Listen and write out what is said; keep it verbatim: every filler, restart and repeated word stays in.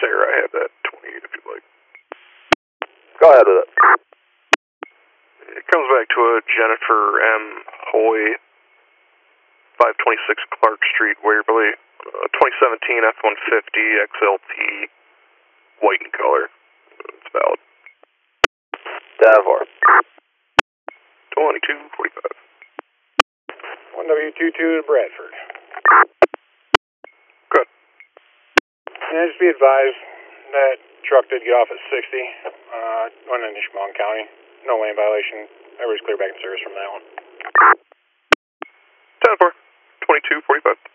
Sarah, I have that twenty-eight if you'd like. Go ahead with it. It comes back to a Jennifer M. Hoy, five twenty-six Clark Street, Waverly, uh, twenty seventeen F one fifty X L T, white in color. It's valid. ten four. twenty-two forty-five. one W two two to Bradford. Good. Yeah, just be advised that truck did get off at sixty, uh, going into Chemung County. No lane violation. Everybody's clear back in service from that one. ten four. twenty-two forty-five.